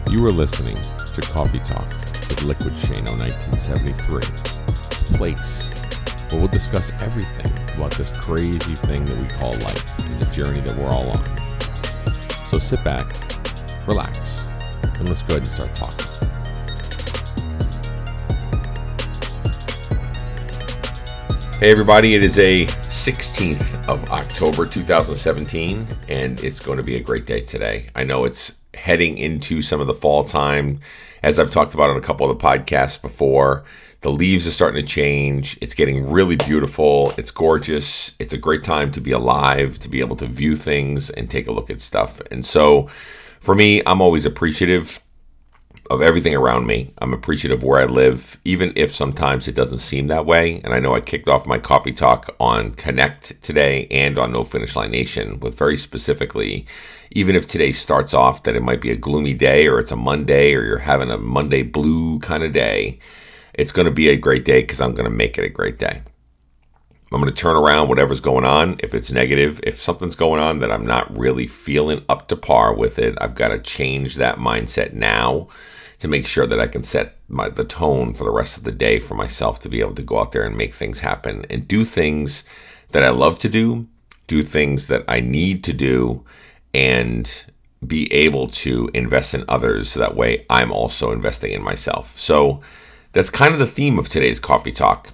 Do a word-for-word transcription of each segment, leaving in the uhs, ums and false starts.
You are listening to Coffee Talk with Liquid Shano nineteen seventy-three, a place where we'll discuss everything about this crazy thing that we call life and the journey that we're all on. So sit back, relax, and let's go ahead and start talking. Hey everybody, it is a sixteenth of October two thousand seventeen, and it's going to be a great day today. I know it's heading into some of the fall time. As I've talked about on a couple of the podcasts before, the leaves are starting to change. It's getting really beautiful. It's gorgeous. It's a great time to be alive, to be able to view things and take a look at stuff. And so for me, I'm always appreciative of everything around me. I'm appreciative of where I live, even if sometimes it doesn't seem that way. And I know I kicked off my coffee talk on Connect today and on No Finish Line Nation with very specifically, even if today starts off that it might be a gloomy day or it's a Monday or you're having a Monday blue kind of day, it's going to be a great day because I'm going to make it a great day. I'm going to turn around whatever's going on. If it's negative, if something's going on that I'm not really feeling up to par with it, I've got to change that mindset now to make sure that I can set my, the tone for the rest of the day for myself to be able to go out there and make things happen and do things that I love to do, do things that I need to do, and be able to invest in others so that way I'm also investing in myself. So that's kind of the theme of today's coffee talk.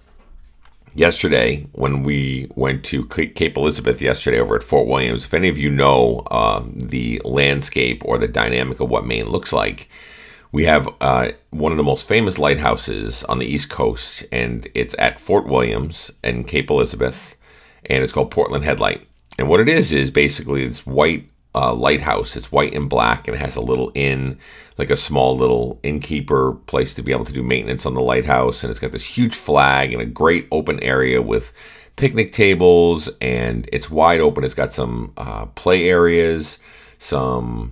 Yesterday, when we went to Cape Elizabeth yesterday over at Fort Williams, if any of you know uh, the landscape or the dynamic of what Maine looks like, we have uh, one of the most famous lighthouses on the East Coast, and it's at Fort Williams and Cape Elizabeth, and it's called Portland Headlight. And what it is is basically this white uh, lighthouse. It's white and black, and it has a little inn, like a small little innkeeper place to be able to do maintenance on the lighthouse. And it's got this huge flag and a great open area with picnic tables, and it's wide open. It's got some uh, play areas, some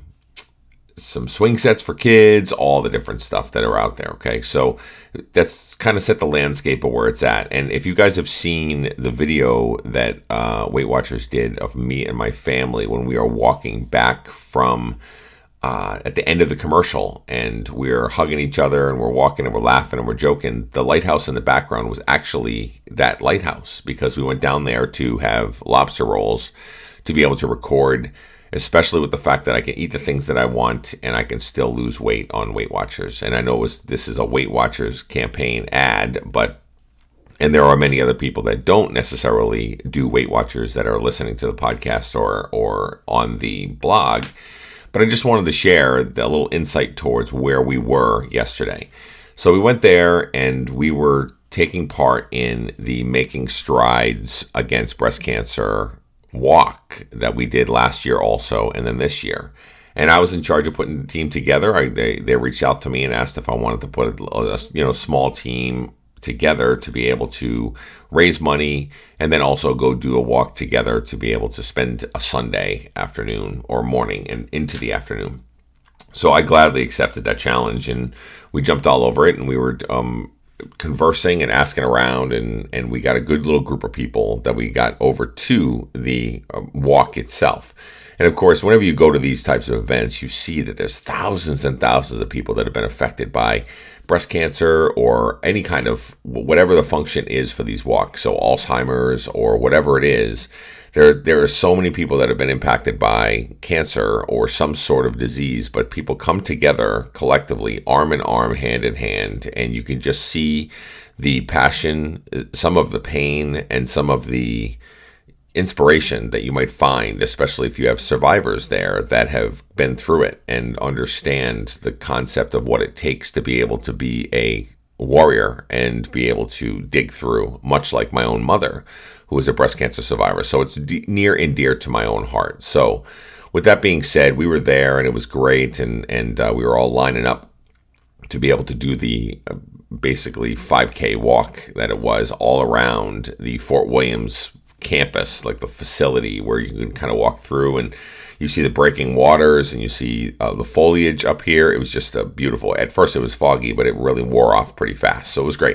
some swing sets for kids, all the different stuff that are out there. Okay, so that's kind of set the landscape of where it's at. And if you guys have seen the video that uh, Weight Watchers did of me and my family when we are walking back from uh, at the end of the commercial, and we're hugging each other and we're walking and we're laughing and we're joking, the lighthouse in the background was actually that lighthouse because we went down there to have lobster rolls to be able to record, especially with the fact that I can eat the things that I want and I can still lose weight on Weight Watchers. And I know it was, this is a Weight Watchers campaign ad, but, and there are many other people that don't necessarily do Weight Watchers that are listening to the podcast or, or on the blog. But I just wanted to share a little insight towards where we were yesterday. So we went there and we were taking part in the Making Strides Against Breast Cancer walk that we did last year also, and then this year. And I was in charge of putting the team together. I, they they reached out to me and asked if I wanted to put a, a you know small team together to be able to raise money and then also go do a walk together to be able to spend a Sunday afternoon or morning and into the afternoon. So I gladly accepted that challenge, and we jumped all over it, and we were um conversing and asking around, and and we got a good little group of people that we got over to the uh, walk itself. And of course, whenever you go to these types of events, you see that there's thousands and thousands of people that have been affected by breast cancer or any kind of whatever the function is for these walks, so Alzheimer's or whatever it is. There, there are so many people that have been impacted by cancer or some sort of disease, but people come together collectively, arm in arm, hand in hand, and you can just see the passion, some of the pain, and some of the inspiration that you might find, especially if you have survivors there that have been through it and understand the concept of what it takes to be able to be a warrior and be able to dig through, much like my own mother, who is a breast cancer survivor. So it's de- near and dear to my own heart. So with that being said, we were there and it was great, and and uh, we were all lining up to be able to do the uh, basically five K walk that it was all around the Fort Williams campus, like the facility where you can kind of walk through and you see the breaking waters and you see uh, the foliage up here. It was just a beautiful. At first it was foggy, but it really wore off pretty fast. So it was great.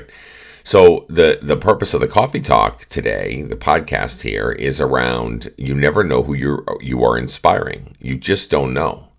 So the, the purpose of the coffee talk today, the podcast here, is around you never know who you you are inspiring. You just don't know.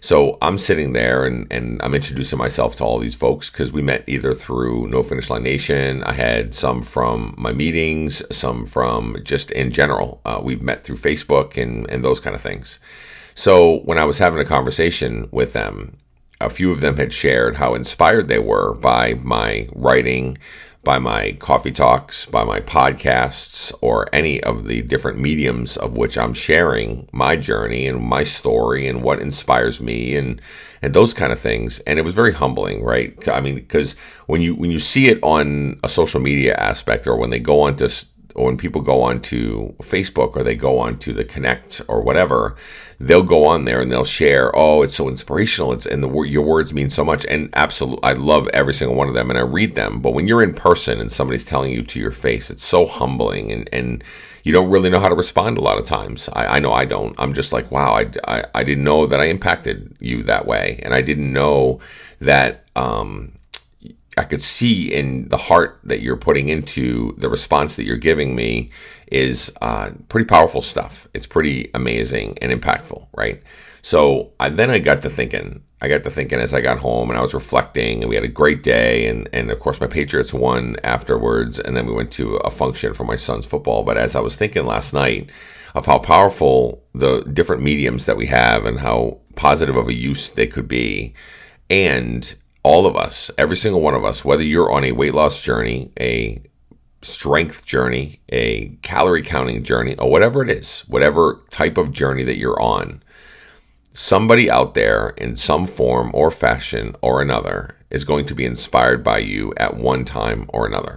So I'm sitting there and, and I'm introducing myself to all these folks because we met either through No Finish Line Nation. I had some from my meetings, some from just in general. Uh, we've met through Facebook and, and those kind of things. So when I was having a conversation with them, a few of them had shared how inspired they were by my writing, by my coffee talks, by my podcasts, or any of the different mediums of which I'm sharing my journey and my story and what inspires me and and those kind of things. And it was very humbling, right? I mean, because when you when you see it on a social media aspect, or when they go on to or when people go on to Facebook, or they go on to the Connect or whatever, they'll go on there and they'll share, oh, it's so inspirational. It's and the your words mean so much. And absolutely, I love every single one of them and I read them. But when you're in person and somebody's telling you to your face, it's so humbling, and, and you don't really know how to respond a lot of times. I, I know I don't. I'm just like, wow, I, I, I didn't know that I impacted you that way. And I didn't know that, um, I could see in the heart that you're putting into the response that you're giving me is uh, pretty powerful stuff. It's pretty amazing and impactful, right? So I, then I got to thinking, I got to thinking as I got home and I was reflecting, and we had a great day. And, and of course my Patriots won afterwards. And then we went to a function for my son's football. But as I was thinking last night of how powerful the different mediums that we have and how positive of a use they could be, and all of us, every single one of us, whether you're on a weight loss journey, a strength journey, a calorie counting journey, or whatever it is, whatever type of journey that you're on, somebody out there in some form or fashion or another is going to be inspired by you at one time or another.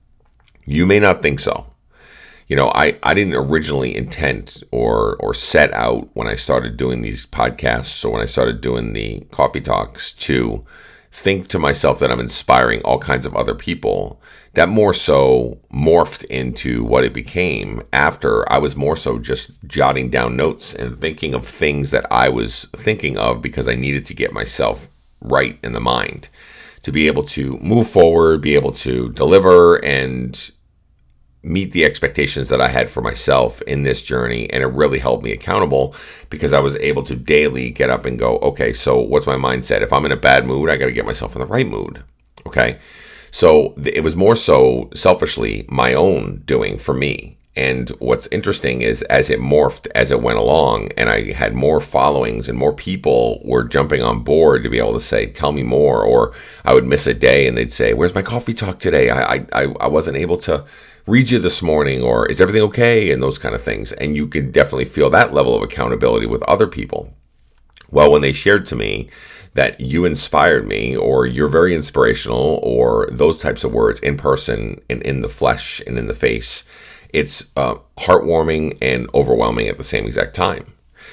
You may not think so. You know, I, I didn't originally intend or or set out when I started doing these podcasts, or when I started doing the coffee talks, to think to myself that I'm inspiring all kinds of other people. That more so morphed into what it became after I was more so just jotting down notes and thinking of things that I was thinking of because I needed to get myself right in the mind to be able to move forward, be able to deliver and meet the expectations that I had for myself in this journey. And it really held me accountable because I was able to daily get up and go, okay, so what's my mindset? If I'm in a bad mood, I got to get myself in the right mood. Okay. So it was more so selfishly my own doing for me. And what's interesting is as it morphed, as it went along, and I had more followings and more people were jumping on board to be able to say, tell me more. Or I would miss a day and they'd say, where's my coffee talk today? I, I, I wasn't able to read you this morning, or is everything okay? And those kind of things. And you can definitely feel that level of accountability with other people. Well, when they shared to me that you inspired me, or you're very inspirational, or those types of words in person and in the flesh and in the face, it's uh, heartwarming and overwhelming at the same exact time.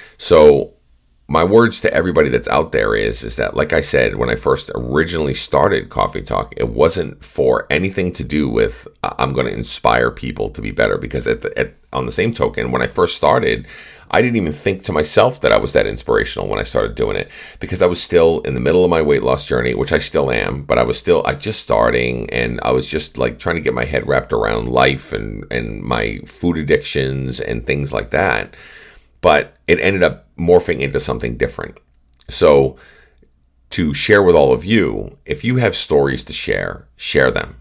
So my words to everybody that's out there is, is that, like I said, when I first originally started Coffee Talk, it wasn't for anything to do with uh, I'm going to inspire people to be better. Because at, the, at on the same token, when I first started, I didn't even think to myself that I was that inspirational when I started doing it, because I was still in the middle of my weight loss journey, which I still am, but I was still, I just starting, and I was just like trying to get my head wrapped around life and, and my food addictions and things like that. But it ended up morphing into something different. So to share with all of you, if you have stories to share, share them.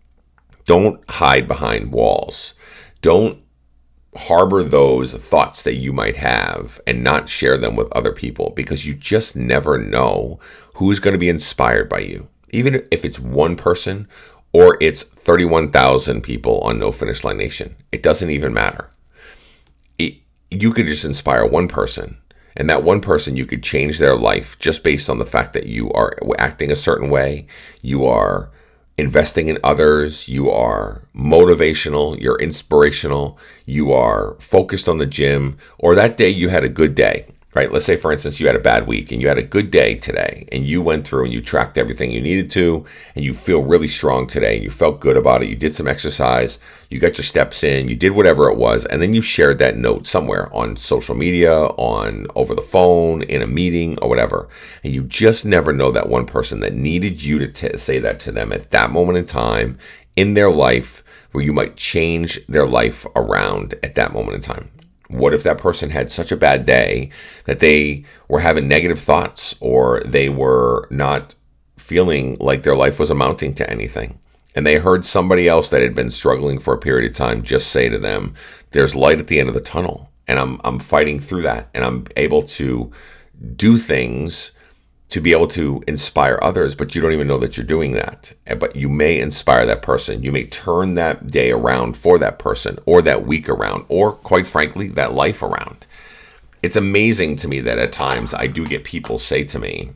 Don't hide behind walls. Don't harbor those thoughts that you might have and not share them with other people, because you just never know who's going to be inspired by you. Even if it's one person or it's thirty-one thousand people on No Finish Line Nation, it doesn't even matter. It, you could just inspire one person, and that one person, you could change their life just based on the fact that you are acting a certain way, you are investing in others, you are motivational, you're inspirational, you are focused on the gym, or that day you had a good day, right? Let's say, for instance, you had a bad week and you had a good day today, and you went through and you tracked everything you needed to, and you feel really strong today, and you felt good about it, you did some exercise, you got your steps in, you did whatever it was, and then you shared that note somewhere on social media, on over the phone, in a meeting, or whatever. And you just never know that one person that needed you to t- say that to them at that moment in time in their life, where you might change their life around at that moment in time. What if that person had such a bad day that they were having negative thoughts, or they were not feeling like their life was amounting to anything, and they heard somebody else that had been struggling for a period of time just say to them, there's light at the end of the tunnel, and I'm I'm fighting through that, and I'm able to do things to be able to inspire others, but you don't even know that you're doing that. But you may inspire that person. You may turn that day around for that person, or that week around, or quite frankly, that life around. It's amazing to me that at times I do get people say to me,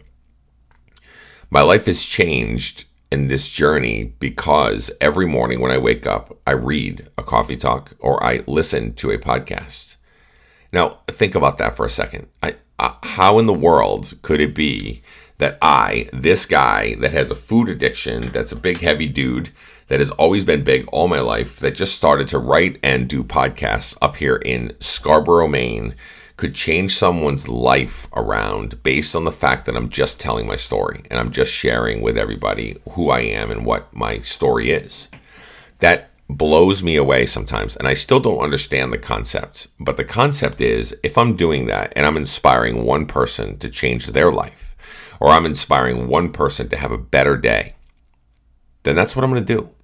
my life has changed in this journey because every morning when I wake up, I read a coffee talk or I listen to a podcast. Now, think about that for a second. I, uh, how in the world could it be that I, this guy that has a food addiction, that's a big, heavy dude, that has always been big all my life, that just started to write and do podcasts up here in Scarborough, Maine, could change someone's life around based on the fact that I'm just telling my story and I'm just sharing with everybody who I am and what my story is? That blows me away sometimes, and I still don't understand the concept. But the concept is, if I'm doing that and I'm inspiring one person to change their life, or I'm inspiring one person to have a better day, then that's what I'm going to do.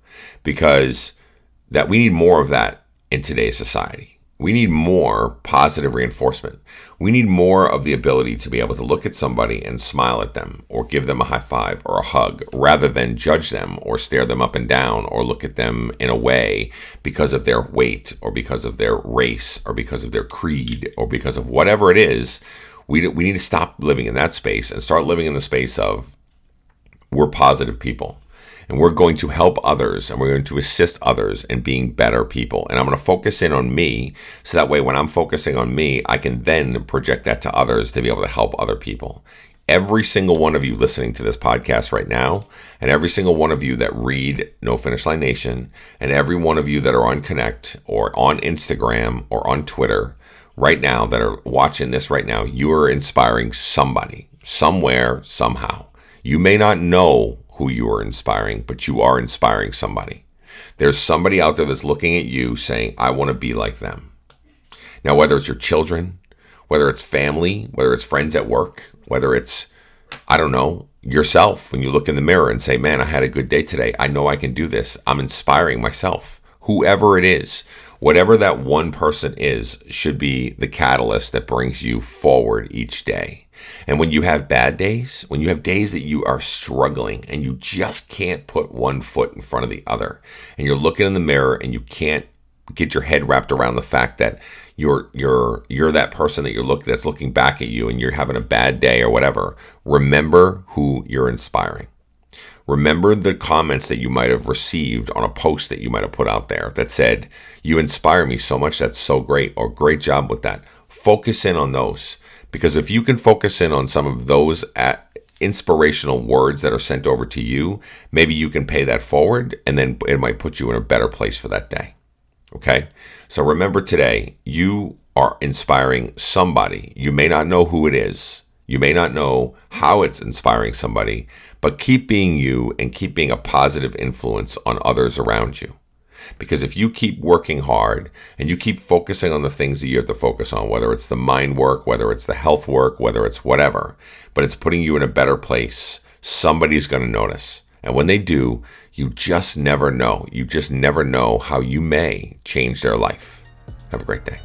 Because that we need more of that in today's society. We need more positive reinforcement. We need more of the ability to be able to look at somebody and smile at them, or give them a high five or a hug, rather than judge them or stare them up and down, or look at them in a way because of their weight, or because of their race, or because of their creed, or because of whatever it is. We, we need to stop living in that space and start living in the space of, we're positive people. And we're going to help others, and we're going to assist others in being better people. And I'm going to focus in on me, so that way when I'm focusing on me, I can then project that to others to be able to help other people. Every single one of you listening to this podcast right now, and every single one of you that read No Finish Line Nation, and every one of you that are on Connect or on Instagram or on Twitter right now, that are watching this right now, you are inspiring somebody, somewhere, somehow. You may not know who you are inspiring, but you are inspiring somebody. There's somebody out there that's looking at you saying, I want to be like them. Now, whether it's your children, whether it's family, whether it's friends at work, whether it's, I don't know, yourself, when you look in the mirror and say, man, I had a good day today. I know I can do this. I'm inspiring myself. Whoever it is, whatever that one person is, should be the catalyst that brings you forward each day. And when you have bad days, when you have days that you are struggling and you just can't put one foot in front of the other, and you're looking in the mirror and you can't get your head wrapped around the fact that you're you're you're that person that you're look that's looking back at you and you're having a bad day or whatever, remember who you're inspiring. Remember the comments that you might have received on a post that you might have put out there that said, you inspire me so much, that's so great, or great job with that. Focus in on those. Because if you can focus in on some of those at inspirational words that are sent over to you, maybe you can pay that forward, and then it might put you in a better place for that day. Okay? So remember today, you are inspiring somebody. You may not know who it is. You may not know how it's inspiring somebody, but keep being you and keep being a positive influence on others around you. Because if you keep working hard and you keep focusing on the things that you have to focus on, whether it's the mind work, whether it's the health work, whether it's whatever, but it's putting you in a better place, somebody's going to notice. And when they do, you just never know. You just never know how you may change their life. Have a great day.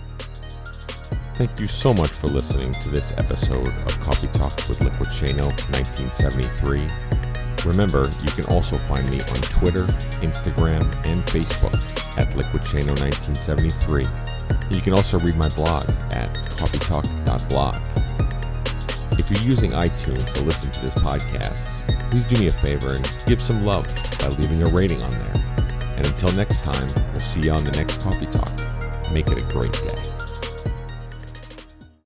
Thank you so much for listening to this episode of Coffee Talk with Liquid Shano nineteen seventy-three. Remember, you can also find me on Twitter, Instagram, and Facebook at Liquid Shano nineteen seventy-three. You can also read my blog at coffee talk dot blog. If you're using iTunes to listen to this podcast, please do me a favor and give some love by leaving a rating on there. And until next time, we'll see you on the next Coffee Talk. Make it a great day.